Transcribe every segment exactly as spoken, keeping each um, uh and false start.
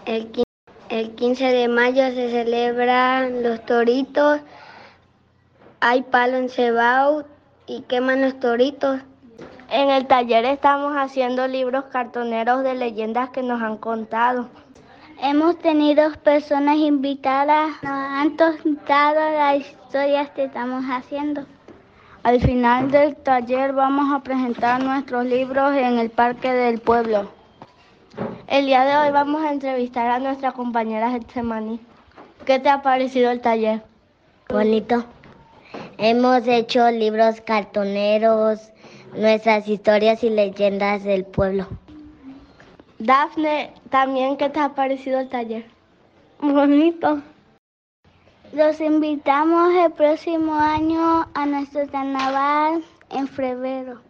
El, el quince de mayo se celebran los toritos, hay palo encebado y queman los toritos. En el taller estamos haciendo libros cartoneros de leyendas que nos han contado. Hemos tenido personas invitadas, nos han contado las historias que estamos haciendo. Al final del taller vamos a presentar nuestros libros en el Parque del Pueblo. El día de hoy vamos a entrevistar a nuestra compañera Getsemaní. ¿Qué te ha parecido el taller? Bonito. Hemos hecho libros cartoneros, nuestras historias y leyendas del pueblo. Dafne, también, ¿qué te ha parecido el taller? Bonito. Los invitamos el próximo año a nuestro carnaval en febrero.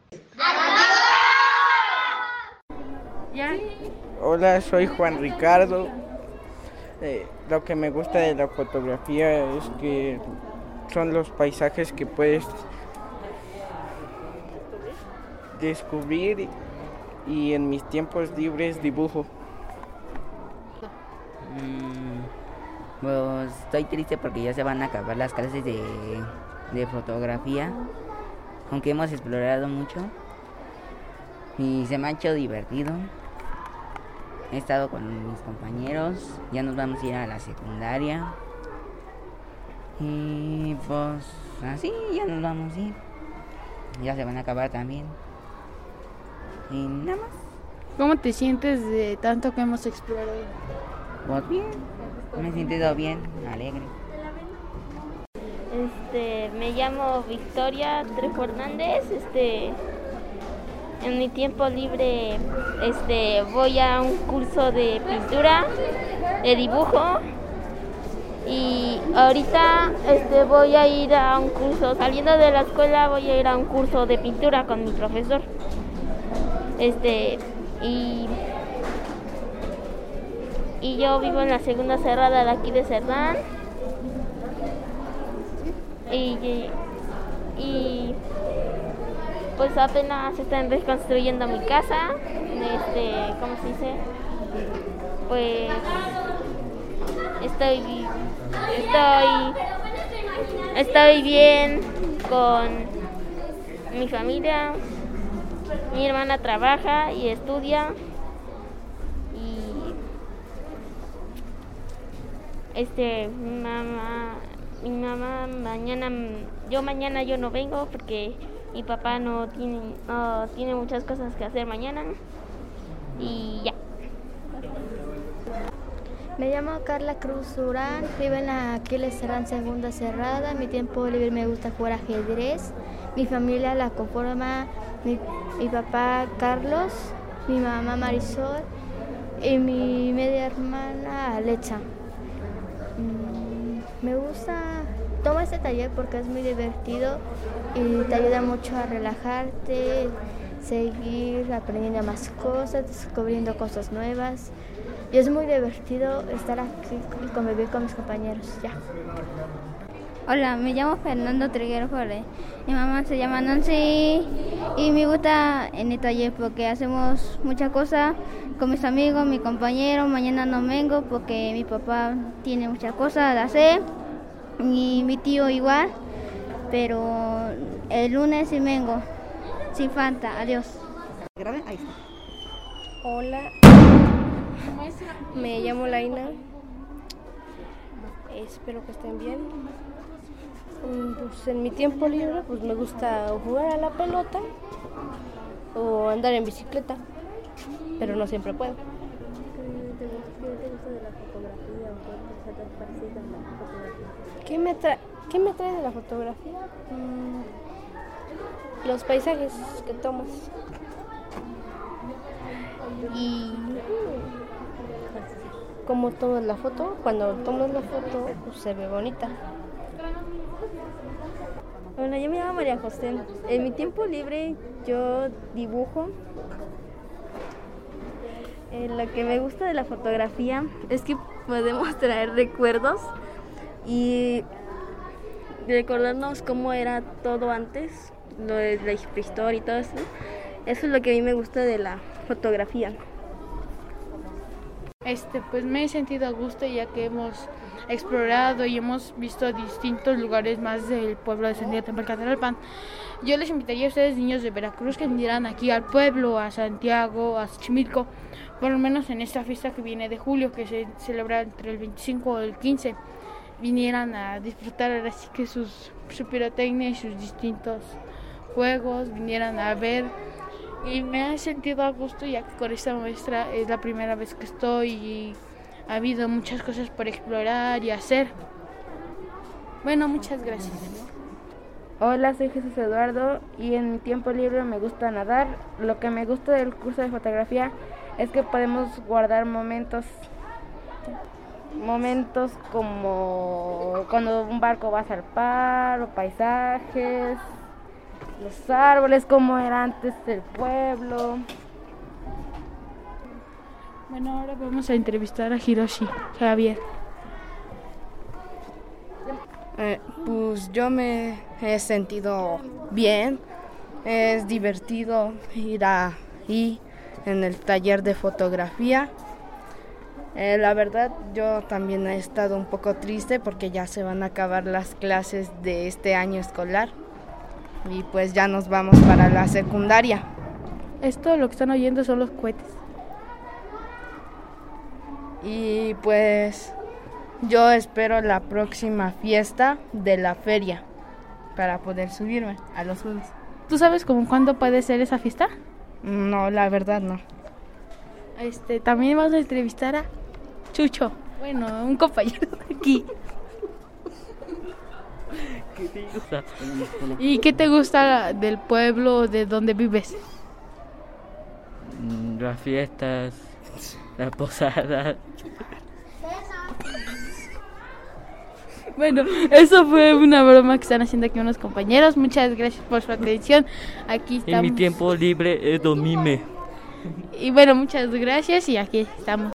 Hola, soy Juan Ricardo. Eh, lo que me gusta de la fotografía es que son los paisajes que puedes descubrir y en mis tiempos libres dibujo. Mm, pues estoy triste porque ya se van a acabar las clases de, de fotografía, aunque hemos explorado mucho y se me ha hecho divertido. He estado con mis compañeros, ya nos vamos a ir a la secundaria y pues así ya nos vamos a ir, ya se van a acabar también y nada más. ¿Cómo te sientes de tanto que hemos explorado? Pues bien, me he sentido bien, alegre. Este, me llamo Victoria Trejo Hernández. Este, en mi tiempo libre, este, voy a un curso de pintura, de dibujo, y ahorita, este, voy a ir a un curso. Saliendo de la escuela, voy a ir a un curso de pintura con mi profesor. Este, y y yo vivo en la segunda cerrada de aquí de Cerdán. Y, y pues apenas están reconstruyendo mi casa. Este, ¿cómo se dice? Pues estoy estoy estoy bien con mi familia. Mi hermana trabaja y estudia. Este, mi mamá, mi mamá mañana, yo mañana yo no vengo porque mi papá no tiene, no tiene muchas cosas que hacer mañana y ya. Me llamo Carla Cruz Urán, vivo en la Aquiles Serrán Segunda Cerrada. En mi tiempo libre me gusta jugar ajedrez. Mi familia la conforma mi, mi papá Carlos, mi mamá Marisol y mi media hermana Alexa. Me gusta, tomo este taller porque es muy divertido y te ayuda mucho a relajarte, seguir aprendiendo más cosas, descubriendo cosas nuevas. Y es muy divertido estar aquí y convivir con mis compañeros. Ya. Hola, me llamo Fernando Triguero Jorge. Mi mamá se llama Nancy y me gusta en el taller porque hacemos muchas cosas con mis amigos, mi compañero. Mañana no vengo porque mi papá tiene muchas cosas de hacer y mi tío igual, pero el lunes sí vengo, sin falta. Adiós. Hola, me llamo Laina. Espero que estén bien. Pues en mi tiempo libre pues me gusta jugar a la pelota o andar en bicicleta, pero no siempre puedo. ¿Qué te gusta de la fotografía o qué te parece de la fotografía? ¿Qué me, tra- ¿Qué me trae de la fotografía? Mm, los paisajes que tomas. Y cómo tomas la foto. Cuando tomas la foto pues se ve bonita. Bueno, yo me llamo María José. En mi tiempo libre yo dibujo. Eh, lo que me gusta de la fotografía es que podemos traer recuerdos y recordarnos cómo era todo antes, lo de la prehistoria y todo eso. Eso es lo que a mí me gusta de la fotografía. Este, pues me he sentido a gusto ya que hemos explorado y hemos visto distintos lugares más del pueblo de San Diego Temalcatalpan. Yo les invitaría a ustedes, niños de Veracruz, que vinieran aquí al pueblo, a Santiago, a Xochimilco, por lo menos en esta fiesta que viene de julio, que se celebra entre el veinticinco y el quince, vinieran a disfrutar ahora sí que sus, su pirotecnia y sus distintos juegos, vinieran a ver. Y me he sentido a gusto ya que con esta muestra es la primera vez que estoy y ha habido muchas cosas por explorar y hacer. Bueno, muchas gracias. Hola, soy Jesús Eduardo y en mi tiempo libre me gusta nadar. Lo que me gusta del curso de fotografía es que podemos guardar momentos, momentos como cuando un barco va a zarpar o paisajes, los árboles, como era antes el pueblo. Bueno, ahora vamos a entrevistar a Hiroshi Javier. Eh, pues yo me he sentido bien, es divertido ir ahí en el taller de fotografía. Eh, la verdad yo también he estado un poco triste porque ya se van a acabar las clases de este año escolar y pues ya nos vamos para la secundaria. Esto lo que están oyendo son los cohetes. Y pues yo espero la próxima fiesta de la feria para poder subirme a los juegos. ¿Tú sabes cómo cuándo puede ser esa fiesta? No, la verdad no. Este, también vamos a entrevistar a Chucho, bueno, un compañero de aquí. ¿Qué te gusta? ¿Y qué te gusta del pueblo de donde vives? Las fiestas, las posadas. Bueno, eso fue una broma que están haciendo aquí unos compañeros. Muchas gracias por su atención. Aquí estamos. En mi tiempo libre es dormirme. Y bueno, muchas gracias y aquí estamos.